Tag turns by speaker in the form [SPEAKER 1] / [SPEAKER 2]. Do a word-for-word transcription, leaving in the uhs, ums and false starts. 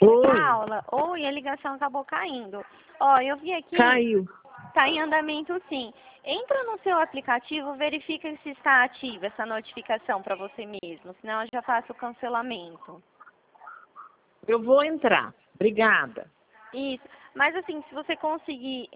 [SPEAKER 1] Oi,
[SPEAKER 2] Paula, oi, a ligação acabou caindo. Ó, eu vi aqui,
[SPEAKER 1] caiu.
[SPEAKER 2] tá em andamento sim. Entra no seu aplicativo, verifica se está ativa essa notificação para você mesmo, senão eu já faço o cancelamento.
[SPEAKER 1] Eu vou entrar. Obrigada.
[SPEAKER 2] Isso, mas assim, se você conseguir